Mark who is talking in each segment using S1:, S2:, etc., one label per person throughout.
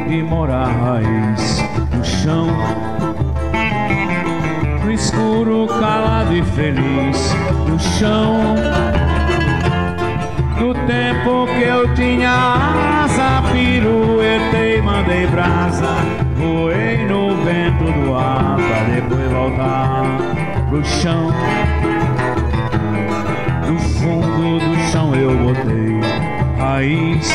S1: onde mora a raiz no chão, no escuro, calado e feliz no chão. No tempo que eu tinha asa, piruetei, mandei brasa, voei no vento do ar pra depois voltar pro chão. No fundo do chão eu botei raiz,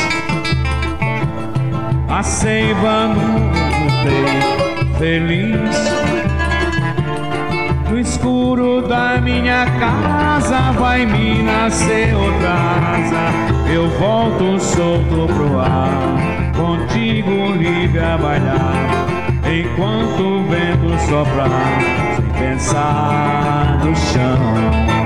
S1: a seiva notei feliz. No escuro da minha casa vai me nascer outra asa, eu volto solto pro ar, contigo livre a bailar, enquanto o vento soprar, sem pensar no chão.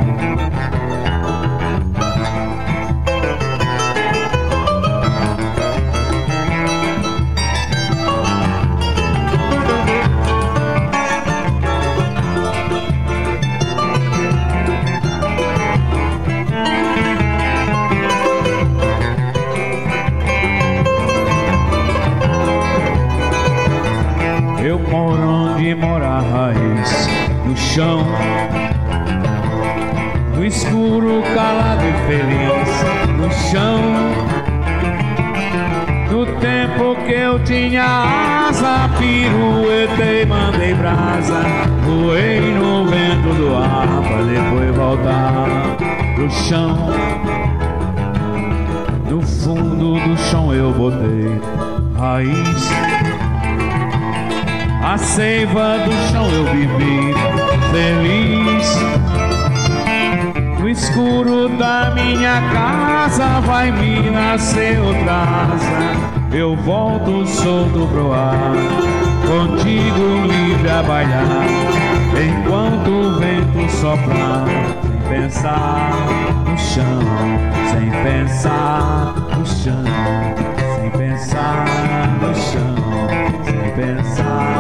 S1: Eu moro onde mora a raiz, no chão, no escuro, calado e feliz, no chão. No tempo que eu tinha asa, piruetei, mandei brasa, voei no vento do ar pra depois voltar pro chão. No fundo do chão eu botei raiz, a seiva do chão eu vivi feliz. No escuro da minha casa vai me nascer outra asa, eu volto solto pro ar, contigo livre a bailar, enquanto o vento soprar, sem pensar no chão, sem pensar no chão, sem pensar no chão, sem pensar